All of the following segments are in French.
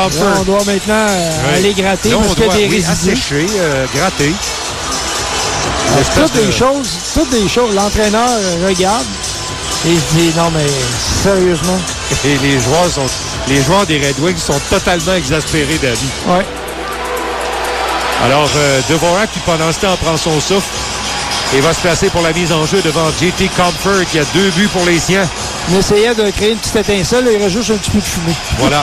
Comfort. Là, on doit maintenant aller gratter là, parce qu'il y a des résidus. Assécher, gratter. Toutes des choses. L'entraîneur regarde et se dit, non, mais sérieusement. Et les joueurs des Red Wings sont totalement exaspérés d'avis. Oui. Alors, Dvorak, qui pendant ce temps prend son souffle et va se placer pour la mise en jeu devant JT Compher, qui a 2 buts pour les siens. Il essayait de créer une petite étincelle, il reste juste un petit peu de fumée. Voilà.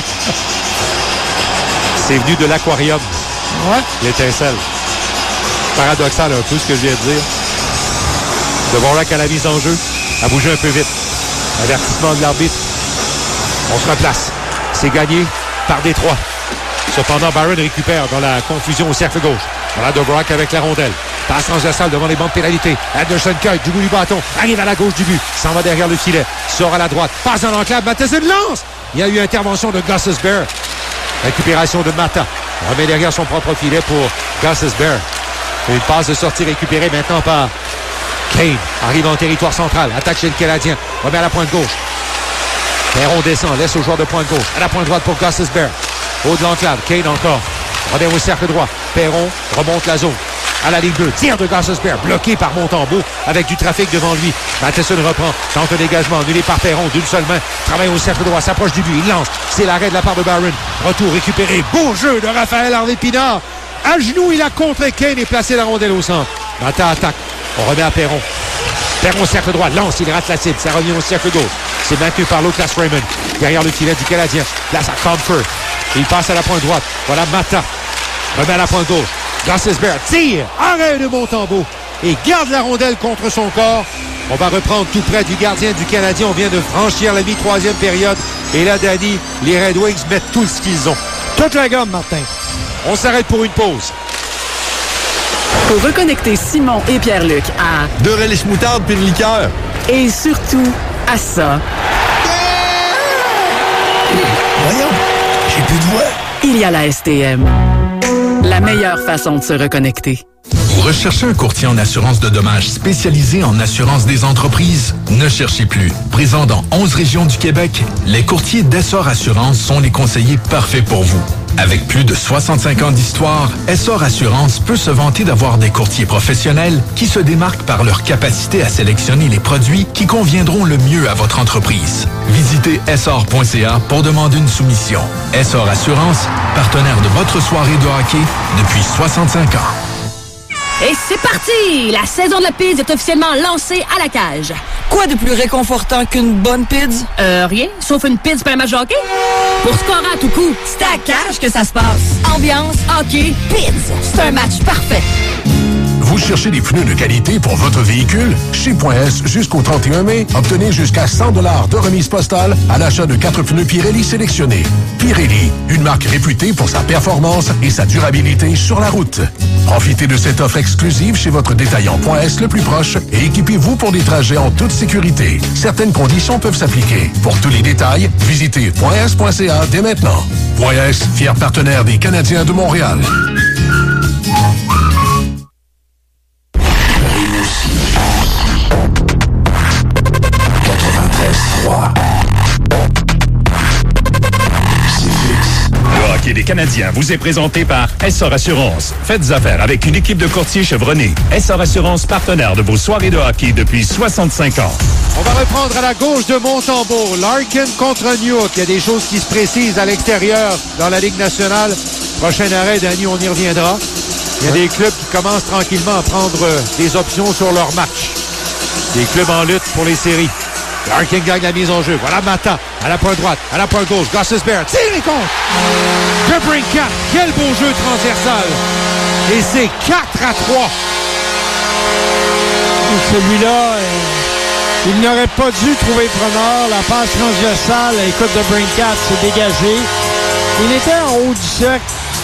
C'est venu de l'aquarium. Ouais. L'étincelle. Paradoxal un peu ce que je viens de dire. Dvorak à la mise en jeu. A bougé un peu vite. Avertissement de l'arbitre. On se replace. C'est gagné par Détroit. Cependant, Barron récupère dans la confusion au cercle gauche. Voilà Dvorak avec la rondelle. Passe transversale devant les bandes pénalités. Anderson Kuyt du bout du bâton. Arrive à la gauche du but. S'en va derrière le filet. Sort à la droite. Passe dans l'enclave. Matheson lance. Il y a eu intervention de Gostisbehere. Récupération de Mata. On remet derrière son propre filet pour Gostisbehere. Une passe de sortie récupérée maintenant par Kane. Arrive en territoire central. Attaque chez le Canadien. Remet à la pointe gauche. Perron descend. Laisse au joueur de pointe gauche. À la pointe droite pour Gostisbehere. Haut de l'enclave. Kane encore. Revient au cercle droit. Perron remonte la zone. À la ligne 2. Tir de Gostisbehere. Bloqué par Montembeault avec du trafic devant lui. Matheson reprend. Tente un dégagement. Annulé par Perron d'une seule main. Travaille au cercle droit. S'approche du but. Il lance. C'est l'arrêt de la part de Barron. Retour récupéré. Beau jeu de Raphaël Harvey-Pinard. À genoux, il a contré Kane et placé la rondelle au centre. Mata attaque. On remet à Perron. Perron au cercle droit. Lance. Il rate la cible. Ça revient au cercle gauche. C'est maintenu par Lucas Raymond. Derrière le filet du Canadien. Place à Comfort. Il passe à la pointe droite. Voilà Mata. Remet à la pointe gauche. Gostisbehere tire. Arrêt de Montembeault. Et garde la rondelle contre son corps. On va reprendre tout près du gardien du Canadien. On vient de franchir la mi-troisième période. Et là, Danny, les Red Wings mettent tout ce qu'ils ont. Toute la gomme, Martin. On s'arrête pour une pause. Pour reconnecter Simon et Pierre-Luc à... Deux relish moutarde puis une liqueur. Et surtout à ça. Voyons, j'ai plus de voix. Il y a la STM. La meilleure façon de se reconnecter. Vous recherchez un courtier en assurance de dommages spécialisé en assurance des entreprises? Ne cherchez plus. Présent dans 11 régions du Québec, les courtiers d'Essor Assurance sont les conseillers parfaits pour vous. Avec plus de 65 ans d'histoire, Essor Assurance peut se vanter d'avoir des courtiers professionnels qui se démarquent par leur capacité à sélectionner les produits qui conviendront le mieux à votre entreprise. Visitez essor.ca pour demander une soumission. Essor Assurance, partenaire de votre soirée de hockey depuis 65 ans. Et c'est parti! La saison de la pizza est officiellement lancée à la cage. Quoi de plus réconfortant qu'une bonne pizza? Rien, sauf une pizza pour un match de hockey. Pour scorer à tout coup, c'est à la cage que ça se passe. Ambiance, hockey, pizza. C'est un match parfait. Vous cherchez des pneus de qualité pour votre véhicule? Chez Point S, jusqu'au 31 mai, obtenez jusqu'à 100 $ de remise postale à l'achat de 4 pneus Pirelli sélectionnés. Pirelli, une marque réputée pour sa performance et sa durabilité sur la route. Profitez de cette offre exclusive chez votre détaillant Point S le plus proche et équipez-vous pour des trajets en toute sécurité. Certaines conditions peuvent s'appliquer. Pour tous les détails, visitez .s.ca dès maintenant. Point S, fier partenaire des Canadiens de Montréal. Le hockey des Canadiens vous est présenté par Essor Assurance. Faites affaire avec une équipe de courtiers chevronnés. Essor Assurance, partenaire de vos soirées de hockey depuis 65 ans. On va reprendre à la gauche de Montembeault. Larkin contre Newhook. Il y a des choses qui se précisent à l'extérieur dans la Ligue nationale. Prochain arrêt, Danny, on y reviendra. Il y a des clubs qui commencent tranquillement à prendre des options sur leur match. Des clubs en lutte pour les séries. Larkin gagne la mise en jeu. Voilà Mata à la pointe droite, à la pointe gauche. Gostisbehere tire et contre. DeBrincat, quel beau jeu transversal. Et c'est 4-3. Celui-là, il n'aurait pas dû trouver preneur. La passe transversale, écoute, DeBrincat s'est dégagé. Il était en haut du cercle.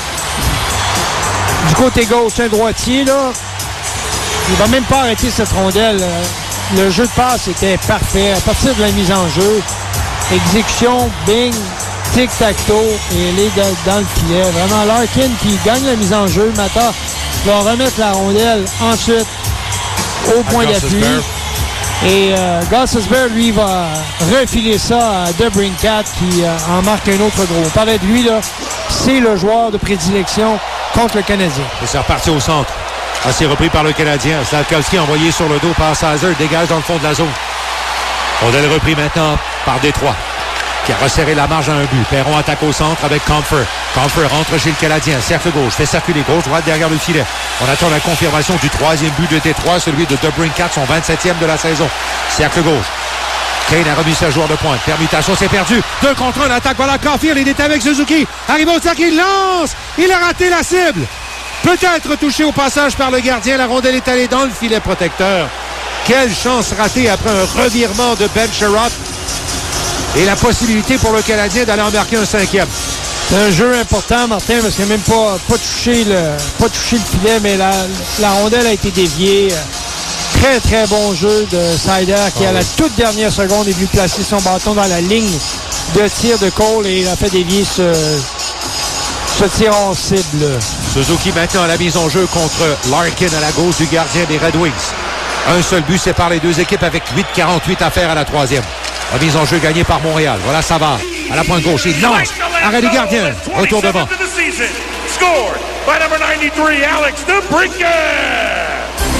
Du côté gauche, un droitier, là. Il va même pas arrêter cette rondelle. Le jeu de passe était parfait. À partir de la mise en jeu, exécution, bing, tic-tac-toe, et il est dans le filet. Vraiment, Larkin qui gagne la mise en jeu. Mata va remettre la rondelle ensuite au point d'appui. Et Gostisbehere, lui, va refiler ça à DeBrincat qui en marque un autre gros. On parlait de lui, là. C'est le joueur de prédilection contre le Canadien. Et c'est reparti au centre. C'est repris par le Canadien. Slavkovski envoyé sur le dos par Sazer. Dégage dans le fond de la zone. Rondelle repris maintenant par Détroit, qui a resserré la marge à un but. Perron attaque au centre avec Comfer. Comfer rentre chez le Canadien. Cercle gauche. Fait circuler gauche, droite derrière le filet. On attend la confirmation du troisième but de Détroit, celui de DeBrincat, son 27e de la saison. Cercle gauche. Kane a remis sa joueur de pointe. Permutation, c'est perdu. 2 contre 1, l'attaque. Voilà Caulfield. Il est avec Suzuki. Arrive au cercle, il lance. Il a raté la cible. Peut-être touché au passage par le gardien. La rondelle est allée dans le filet protecteur. Quelle chance ratée après un revirement de Ben Sherratt. Et la possibilité pour le Canadien d'aller en marquer un 5e. C'est un jeu important, Martin, parce qu'il n'a même pas touché le filet, mais la rondelle a été déviée. Très, très bon jeu de Sider qui, à la toute dernière seconde, est venu placer son bâton dans la ligne de tir de Cole et il a fait dévier ce tir en cible. Suzuki maintenant à la mise en jeu contre Larkin à la gauche du gardien des Red Wings. Un seul but sépare les deux équipes avec 8:48 à faire à la troisième. Remise en jeu gagnée par Montréal. Voilà Savard à la pointe gauche. Il lance. Arrêt du gardien. Retour devant. Scored by number 93, Alex DeBrincat.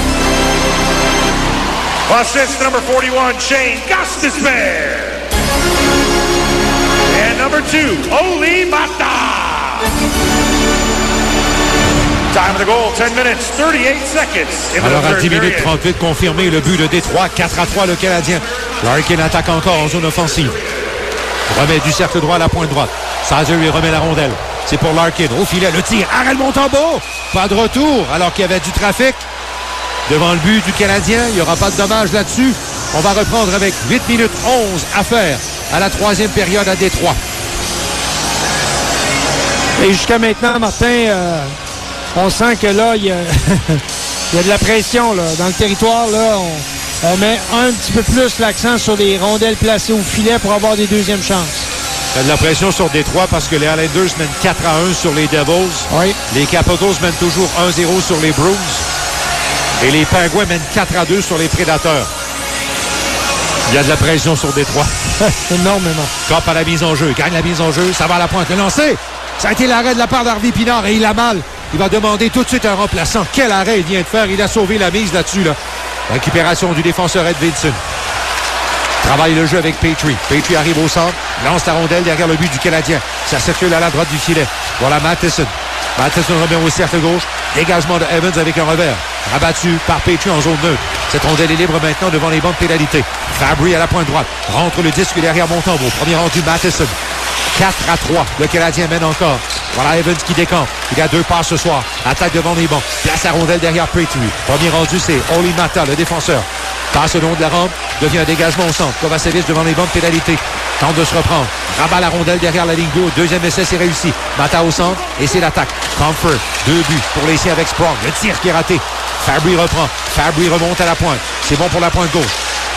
Assist number 41, Shane Gostisbehere. And number 2, Oli Mata. Time of the goal, 10 minutes, 38 seconds. Alors à 10 minutes 38, confirmé le but de Détroit. 4-3 le Canadien. Larkin attaque encore en zone offensive. Remet du cercle droit à la pointe droite. Sazer lui remet la rondelle. C'est pour Larkin. Au filet, le tir. Arrête Montembeault. Pas de retour alors qu'il y avait du trafic devant le but du Canadien. Il n'y aura pas de dommage là-dessus. On va reprendre avec 8 minutes 11 à faire à la troisième période à Détroit. Et jusqu'à maintenant, Martin, on sent que là, il y a de la pression là. Dans le territoire. Là, on met un petit peu plus l'accent sur les rondelles placées au filet pour avoir des deuxièmes chances. Il y a de la pression sur Détroit parce que les Islanders mènent 4-1 sur les Devils. Oui. Les Capitals mènent toujours 1-0 sur les Bruins. Et les Pingouins mènent 4-2 sur les Prédateurs. Il y a de la pression sur Détroit. Énormément. Cop à la mise en jeu. Gagne la mise en jeu. Ça va à la pointe. Le lancer. Ça a été l'arrêt de la part d'Harvey Pinard et il a mal. Il va demander tout de suite un remplaçant. Quel arrêt il vient de faire. Il a sauvé la mise là-dessus. Là. Récupération du défenseur Edvinsson. Travaille le jeu avec Petrie. Petrie arrive au centre. Lance la rondelle derrière le but du Canadien. Ça circule à la droite du filet. Voilà Matheson. Matheson remet au cercle gauche. Dégagement de Evans avec un revers. Rabattu par Petrie en zone neutre. Cette rondelle est libre maintenant devant les bancs de pénalité. Fabry à la pointe droite. Rentre le disque derrière Montembeault. Premier rendu Matheson. 4-3. Le Canadien mène encore. Voilà Evans qui décampe. Il a 2 passes ce soir. Attaque devant les bancs. Place la rondelle derrière Petrie. Premier rendu, c'est Oli Mata, le défenseur. Passe le long de la rampe. Devient un dégagement au centre. Kovacevic devant les bancs de pénalité. Tente de se reprendre. Rabat la rondelle derrière la ligne bleue. Deuxième essai, c'est réussi. Mata au centre. Et c'est l'attaque. Comfort. 2 buts pour les siens avec Sprong. Le tir qui est raté. Fabry reprend. Fabry remonte à la pointe. C'est bon pour la pointe gauche.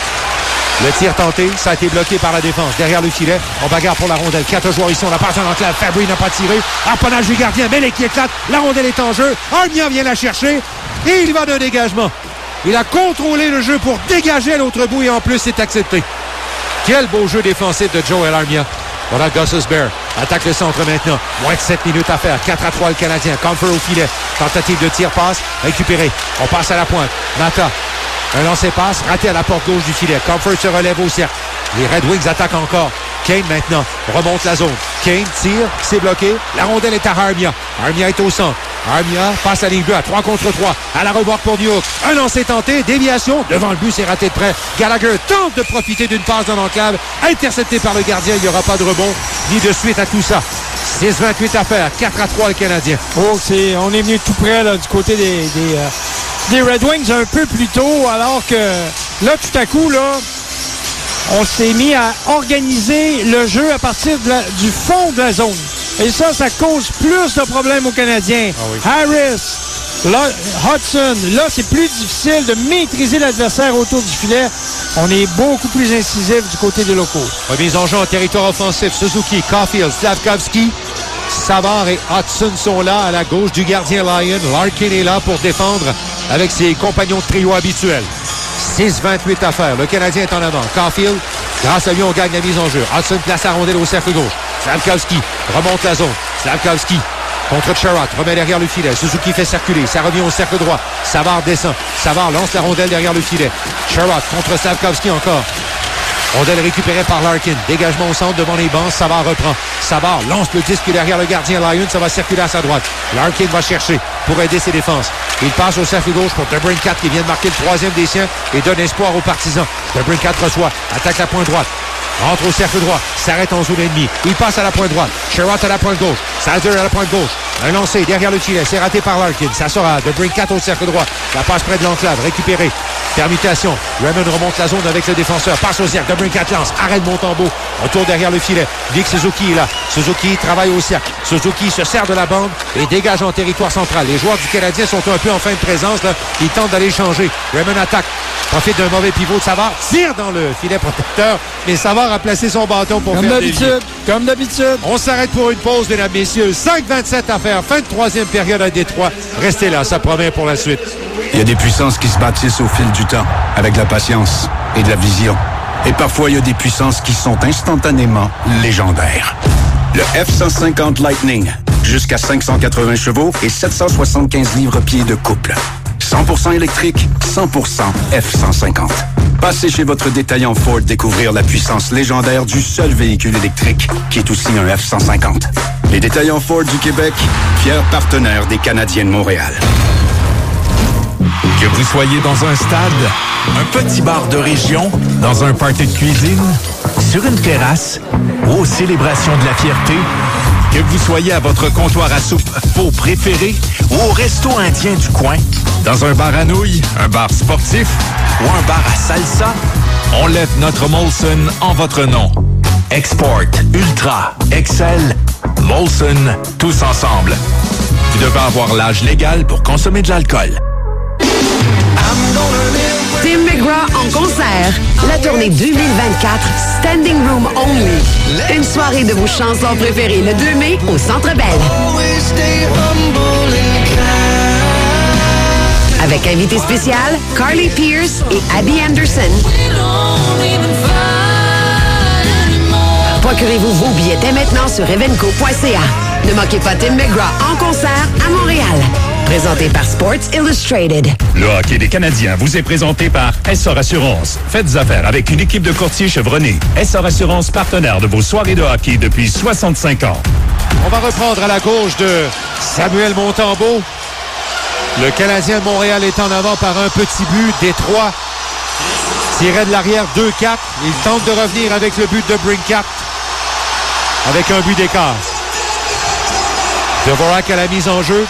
Le tir tenté, ça a été bloqué par la défense. Derrière le filet, on bagarre pour la rondelle. 4 joueurs ici, on la passe en enclave. Fabry n'a pas tiré. Harponnage du gardien, mêlée qui éclate. La rondelle est en jeu. Armia vient la chercher. Et il va d'un dégagement. Il a contrôlé le jeu pour dégager à l'autre bout et en plus, c'est accepté. Quel beau jeu défensif de Joel Armia. Voilà Gostisbehere. Attaque le centre maintenant. Moins de 7 minutes à faire. 4-3 le Canadien. Comfort au filet. Tentative de tir passe. Récupéré. On passe à la pointe. Mata. Un lancer-passe raté à la porte gauche du filet. Comfort se relève au cercle. Les Red Wings attaquent encore. Kane maintenant remonte la zone. Kane tire, c'est bloqué. La rondelle est à Armia. Armia est au centre. Armia passe la ligne bleue à 3 contre 3. À la remorque pour New York. Un lancer tenté, déviation. Devant le but, c'est raté de près. Gallagher tente de profiter d'une passe dans l'enclave. Intercepté par le gardien. Il n'y aura pas de rebond ni de suite à tout ça. 6-28 à faire. 4-3 le Canadien. Oh, on est venu tout près là, du côté des Red Wings un peu plus tôt, alors que là, tout à coup, là, on s'est mis à organiser le jeu à partir du fond de la zone. Et ça cause plus de problèmes aux Canadiens. Ah oui. Harris, là, Hudson, là, c'est plus difficile de maîtriser l'adversaire autour du filet. On est beaucoup plus incisif du côté des locaux. Remise en jeu en territoire offensif. Suzuki, Caulfield, Slavkovski. Savard et Hudson sont là à la gauche du gardien Lyon. Larkin est là pour défendre avec ses compagnons de trio habituels. 6-28 à faire. Le Canadien est en avant. Caulfield, grâce à lui, on gagne la mise en jeu. Hudson place la rondelle au cercle gauche. Slafkovský remonte la zone. Slafkovský contre Sherratt, remet derrière le filet. Suzuki fait circuler. Ça revient au cercle droit. Savard descend. Savard lance la rondelle derrière le filet. Sherratt contre Slafkovský encore. Rondelle récupérée par Larkin. Dégagement au centre devant les bancs. Savard reprend. Savard lance le disque derrière le gardien Lyon. Ça va circuler à sa droite. Larkin va chercher pour aider ses défenses. Il passe au cercle gauche pour DeBrincat qui vient de marquer le 3e des siens et donne espoir aux partisans. DeBrincat reçoit. Attaque la pointe droite. Entre au cercle droit. S'arrête en zone ennemie. Il passe à la pointe droite. Sherratt à la pointe gauche. Salzer à la pointe gauche. Un lancé derrière le filet. C'est raté par Larkin. Ça sera DeBrincat au cercle droit. La passe près de l'enclave. Récupérée. Permutation. Raymond remonte la zone avec le défenseur. Passe au cercle. DeBrincat lance. Arrête Montembeault. Retour derrière le filet. Vic Suzuki est là. Suzuki travaille au cercle. Suzuki se sert de la bande et dégage en territoire central. Les joueurs du Canadien sont un peu en fin de présence. Là. Ils tentent d'aller changer. Raymond attaque. Profite d'un mauvais pivot de Savard. Tire dans le filet protecteur. Mais Savard a placé son bâton pour faire des lieux. Comme d'habitude. On s'arrête pour une pause, mesdames, messieurs. 5-27 à faire. Fin de 3e période à Détroit. Restez là. Ça promet pour la suite. Il y a des puissances qui se bâtissent au fil du temps, avec de la patience et de la vision. Et parfois, il y a des puissances qui sont instantanément légendaires. Le F-150 Lightning, jusqu'à 580 chevaux et 775 livres-pieds de couple. 100% électrique, 100% F-150. Passez chez votre détaillant Ford découvrir la puissance légendaire du seul véhicule électrique qui est aussi un F-150. Les détaillants Ford du Québec, fiers partenaires des Canadiens de Montréal. Que vous soyez dans un stade, un petit bar de région, dans un party de cuisine, sur une terrasse ou aux célébrations de la fierté, que vous soyez à votre comptoir à soupe faux préféré ou au resto indien du coin, dans un bar à nouilles, un bar sportif ou un bar à salsa, on lève notre Molson en votre nom. Export, Ultra, Excel, Molson, tous ensemble. Vous devez avoir l'âge légal pour consommer de l'alcool. Tim McGraw en concert. La tournée 2024 Standing Room Only. Une soirée de vos chansons préférées le 2 mai au Centre Bell. Avec invité spécial, Carly Pearce et Abby Anderson. Procurez-vous vos billets dès maintenant sur evenco.ca. Ne manquez pas Tim McGraw en concert à Montréal. Présenté par Sports Illustrated. Le hockey des Canadiens vous est présenté par Essor Assurance. Faites affaire avec une équipe de courtiers chevronnés. Essor Assurance, partenaire de vos soirées de hockey depuis 65 ans. On va reprendre à la gauche de Samuel Montembeault. Le Canadien de Montréal est en avant par un petit but. Détroit tirait de l'arrière 2-4. Il tente de revenir avec le but de Brinkat. Avec un but d'écart. Dvorak à la mise en jeu.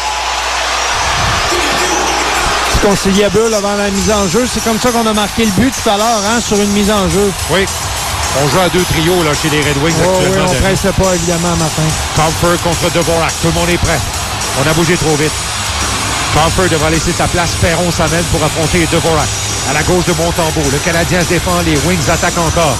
Conciliable avant la mise en jeu. C'est comme ça qu'on a marqué le but tout à l'heure, hein, sur une mise en jeu. Oui. On joue à 2 trios là, chez les Red Wings actuellement. Oui, on ne presse pas, évidemment, Martin. Comfort contre Dvorak. Tout le monde est prêt. On a bougé trop vite. Comfort devra laisser sa place. Perron s'amène pour affronter Dvorak. À la gauche de Montembeault. Le Canadien se défend. Les Wings attaquent encore.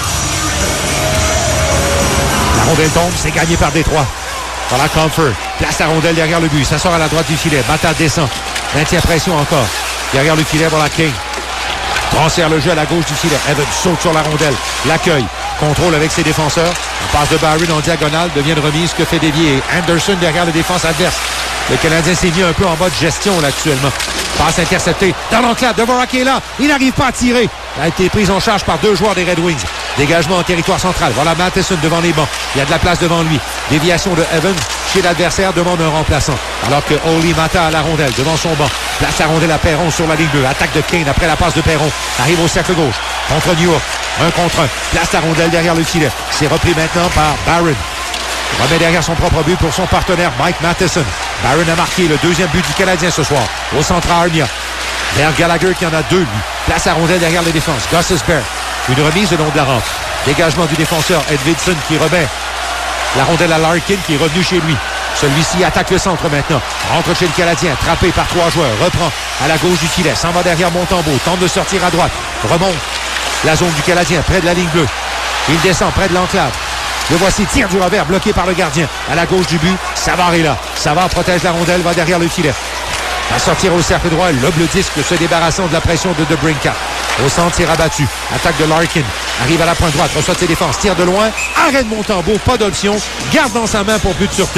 La rondelle tombe. C'est gagné par Détroit. Voilà Comfort. Place la rondelle derrière le but. Ça sort à la droite du filet. Bata descend. Maintient pression encore. Derrière le filet, voilà King. Transfère le jeu à la gauche du filet. Evans saute sur la rondelle. L'accueil. Contrôle avec ses défenseurs. On passe de Barron en diagonale. Devient une remise que fait dévier Anderson derrière la défense adverse. Le Canadien s'est mis un peu en mode gestion là actuellement. Passe interceptée. Dans l'enclave. Dvorak est là. Il n'arrive pas à tirer. Il a été pris en charge par 2 joueurs des Red Wings. Dégagement en territoire central. Voilà Matheson devant les bancs. Il y a de la place devant lui. Déviation de Evans chez l'adversaire, demande un remplaçant. Alors que Oli Mata à la rondelle devant son banc. Place la rondelle à Perron sur la ligne bleue. Attaque de Kane après la passe de Perron. Arrive au cercle gauche. Contre New York. 1 contre 1. Place la rondelle derrière le filet. C'est repris maintenant par Barron. Remet derrière son propre but pour son partenaire Mike Matheson. Barron a marqué le 2e but du Canadien ce soir. Au centre à Armia. Vers Gallagher qui en a 2, lui. Place la rondelle derrière les défenses. Gostisbehere. Une remise le long de la rampe. Dégagement du défenseur Edvidson qui remet la rondelle à Larkin qui est revenu chez lui. Celui-ci attaque le centre maintenant. Rentre chez le Canadien. Trappé par 3 joueurs. Reprend à la gauche du filet. S'en va derrière Montembeault. Tente de sortir à droite. Remonte la zone du Canadien près de la ligne bleue. Il descend près de l'enclave. Le voici, tire du revers, bloqué par le gardien. À la gauche du but, Savard est là. Savard protège la rondelle, va derrière le filet. Va sortir au cercle droit, lobe le disque, se débarrassant de la pression de DeBrincat. Au centre, tir abattu. Attaque de Larkin. Arrive à la pointe droite, reçoit ses défenses, tire de loin. Arrête Montembeault, pas d'option. Garde dans sa main pour but de sûreté.